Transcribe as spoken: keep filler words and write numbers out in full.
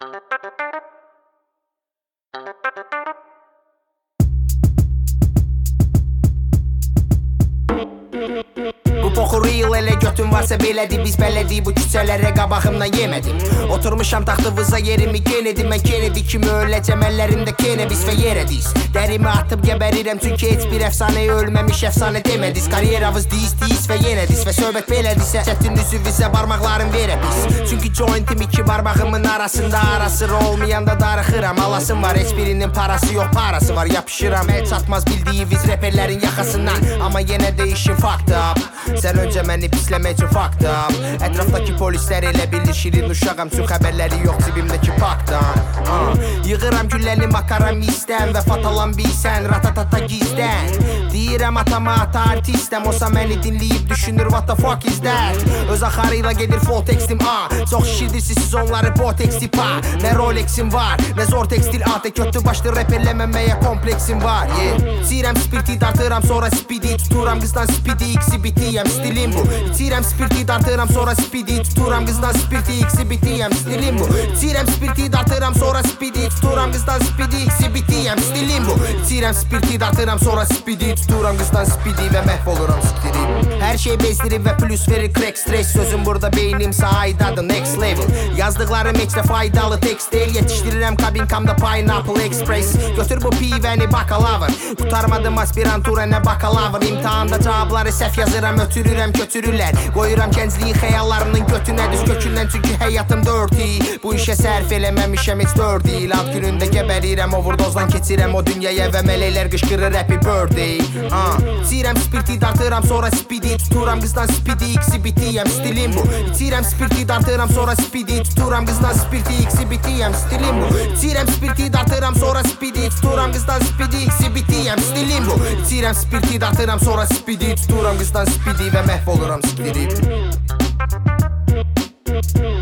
Bu poxu real elə götün varsa belədi. Biz bələdi bu küçələrə qabağımdan yemədim. Oturmuşam taxtımıza yerimi Kennedy. Mən Kennedy kimi öləcəm əllərimdə cannabis və yerədiz. Dərimi atıb gəbərirəm çünki heç bir əfsanəyə ölməmiş əfsanə demədiniz. Karyeravız diz diz və yenədiz və söhbət belədirsə çətin üzü bizə barmaqların verə biz. Çünki jointim iki barmağımın arasında arası olmayanda darıxıram. Alasım var heç birinin parası yox parası var. Yapışıram el çatmaz bildiğimiz reperlərin yaxasından. Amma yenə də işin fucked up. Sən öncə məni pisləmək üçün fucked up. Ətrafdakı polislər elə bilir şirin uşağım. Çünki xəbərləri yox cibimdəki pakdan. uh. Yığıram gülləli makaram istəm və fatalan bilsən ratatata gizdən. Deyirəm atama ata artistəm. Olsa məni dinləyib düşünür what the fuck is that. Öz axarıyla gedir full tekstim a. Çox şişirdirsiz siz onları boteksi pa. Nə Rolexim var, nə zor tekstil a. Kötü başlı rap eləməməyə kompleksim var yeah. İçirəm spirti dartıram sonra speedy. Tuturam qızdan speedy ikisi bitiyəm stilim bu. İçirəm spirti dartıram sonra speedy. Tuturam qızdan spirti ikisi bitiyəm stilim bu. İçirəm spirti dartıram sonra speedy. Tuturam qızdan speedy ikisi bitiyəm stilim bu. İçirəm spirti dartıram sonra speedy. Tuturam qızdan speedy və məhv oluram siktirim. Hər şey bezdirir və plus verir crack stress. Sözüm burada beynimsə aydadır next level. Yazdıqlarım heç də faydalı tekst deyil. Yetişdirirəm kabinkamda Pineapple Express. Götür bu pivəni bakalavr. Qutarmadım aspirantura nə bakalavr. İmtihanda cavabları səhv yazıram ötürürəm götürürlər. Qoyuram gəncliyin xəyallarının götünə düz kökündən. Çünki həyatım dirty. Bu işə sərf eləməmişəm heç dörd il. Ad günündə gəbərirəm overdozdan keçirəm o dünyaya və mələklər qışqırır happy birthday. uh. İçirəm spirti dartıram sonra speedy. Tuturam qızdan speedy ikisi bitiyəm stilim bu. İçirəm spirti dartıram sonra speedy. Tuturam qızdan spirti ikisi bitiyəm stilim bu. İçirəm spirti dartıram sonra speedy. Tuturam qızdan speedy ikisi bitiyəm stilim bu. İçirəm spirti dartıram sonra speedy. Tuturam qızdan speedy və məhv oluram siktirim.